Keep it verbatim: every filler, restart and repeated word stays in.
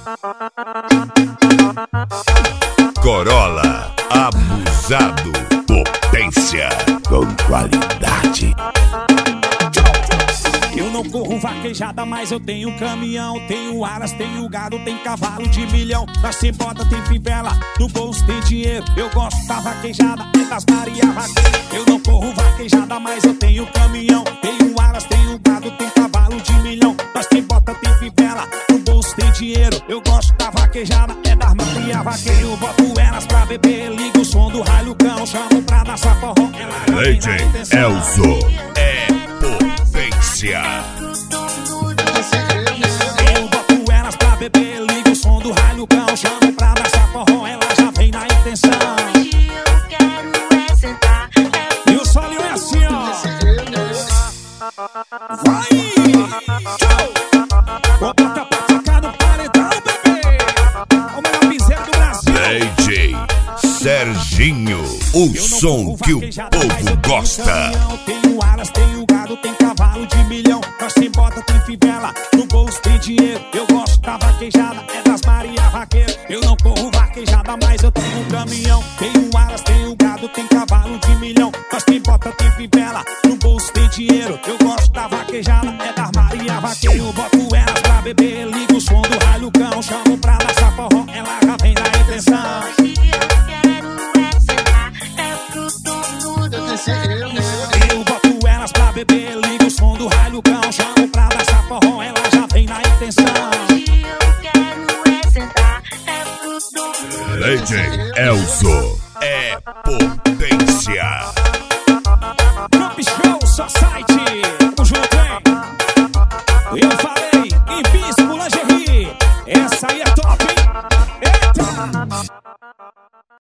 Corolla abusado, potência com qualidade. Eu não corro vaquejada, mas eu tenho caminhão. Tenho aras, tenho gado, tem cavalo de milhão. Nós tem bota, tem fivela, no bolso tem dinheiro. Eu gosto da vaquejada, é das Maria Vaqueira. Eu não corro vaquejada, mas eu tenho caminhão. Tenho aras, tenho gado, tem cavalo de milhão. Nós tem bota, tem fivela, no bolso tem dinheiro. Eu gosto da vaquejada, é das Maria Vaqueira. Eu boto elas pra beber, ligo o som do raio cão. Chamo pra dançar forró, ela Leite Elzo é potência. Eu boto elas pra beber, ligo o som do raio cão. Chamo pra dançar forró, ela já vem na intenção. E o solinho é assim, ó. Vai! Vou botar pra tocar no paredão, bebê. O melhor piseiro do Brasil. D J Serginho, o som que o povo gosta. Tenho aras, tenho gado, tem cavalo de milhão. Nós tem bota, tem fivela, no bolso tem dinheiro. Eu gosto da vaquejada, é das Maria Vaqueira. Eu não corro vaquejada, mas eu tenho um caminhão. Tenho aras, tenho gado, tem cavalo de milhão. Nós tem bota, tem fivela, no bolso tem dinheiro. Eu gosto da vaquejada, é das Maria Vaqueira. Eu boto elas pra beber, ligo o som do raio cão. Chamo pra dançar forró, ela já vem na intenção. Eu boto elas pra beber, ligo o som do raio cão. Chamo pra dançar forró, ela já vem na intenção. D J Elzo é potência. Camp Show Society, o Júnior tem. Eu falei em Bispo Lingerie, essa aí é top, hein? Eita!